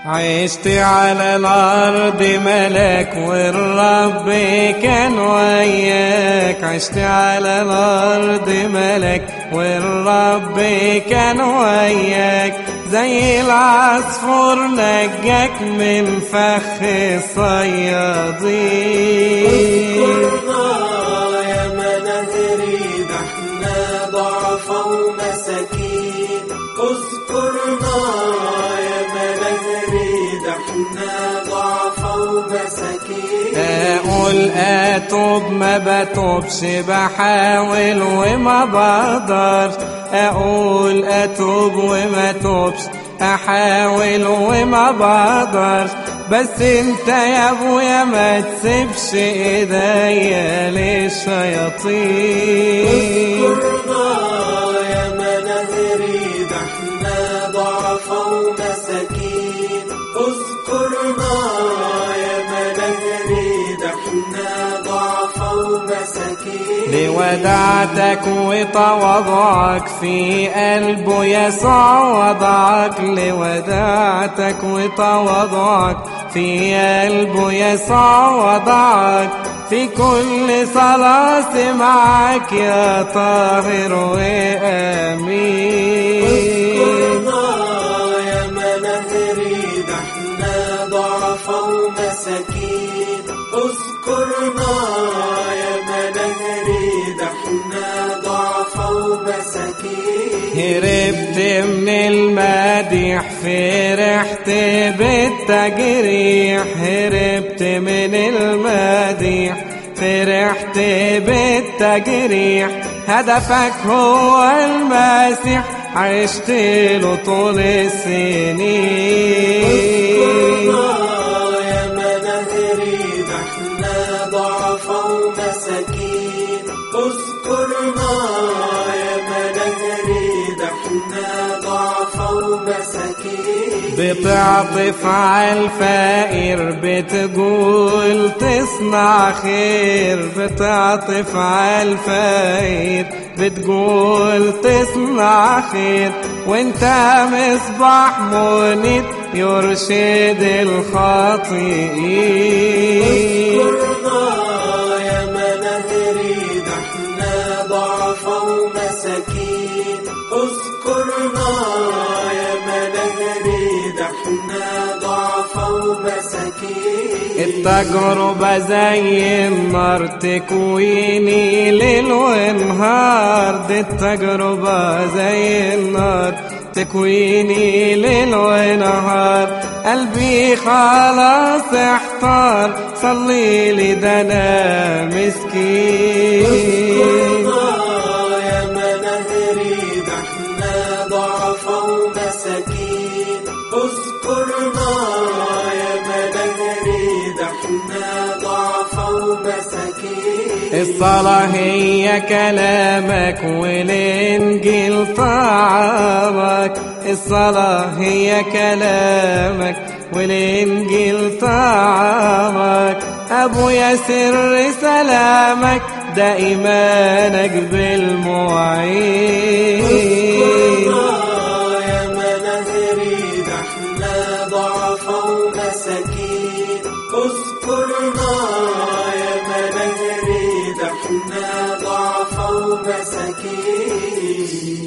عشت على الأرض ملك والرب كان وياك. عشت على الأرض ملك والرب كان وياك. زي العصفور نجاك من فخ الصيادين. اذكرنا يا مناهري، ده احنا ضعفا ومساكين. اذكرنا يا مناهري، ده احنا ضعفا ومساكين. اقول اتوب ما بتوبش، بحاول وما بقدرش. اقول اتوب وما توبش، احاول وما بقدرش. بس انت يا ابويا ما تسيبش ايديا للشياطين. اذكرنا يا مناهري، ده احنا ضعفا ومساكين. اذكرنا يا مناهري، ده احنا ضعفا ومساكين. لودعتك وتواضعك في قلبه يسوع وضعك. لودعتك وتواضعك في قلبه يسوع وضعك. في كل صلاة سمعك يا طاهر وآمين. اذكرنا يا مناهري، ده احنا ضعفا ومساكين. اذكرنا يا مناهري، ده احنا ضعفا ومساكين. هربت من المديح فرحت بالتجريح. هربت من المديح فرحت بالتجريح. هدفك هو المسيح عشت له طول السنين. اذكرنا يا مناهري، ده احنا ضعفا ومساكين. اذكرنا يا مناهري، ده احنا ضعفا ومساكين. بتعطف على الفقير بتقول تصنع خير. بتعطف على الفقير بتقول تصنع خير. وانت مصباح منير يرشد الخاطئين. اذكرنا يا مناهري، ده احنا ضعفا ومساكين. اذكرنا يا مناهري، ده احنا ضعفا ومساكين. التجربة زي النار تكويني ليل ونهار. دي التجربة زي النار تكويني ليل ونهار. قلبي خلاص احتار صلي لي ده انا مسكين. اذكرنا يا مناهري، ده احنا ضعفا ومساكين. اذكرنا يا مناهري، ده احنا ضعفا ومساكين. الصلاة هي كلامك والإنجيل طعامك. الصلاة هي كلامك والإنجيل طعامك. أبويا سر سلامك ده إيمانك بالمعين. اذكرنا يا مناهري، ده احنا ضعفا ومساكين. اذكرنا يا مناهري، ده احنا ضعفا ومساكين.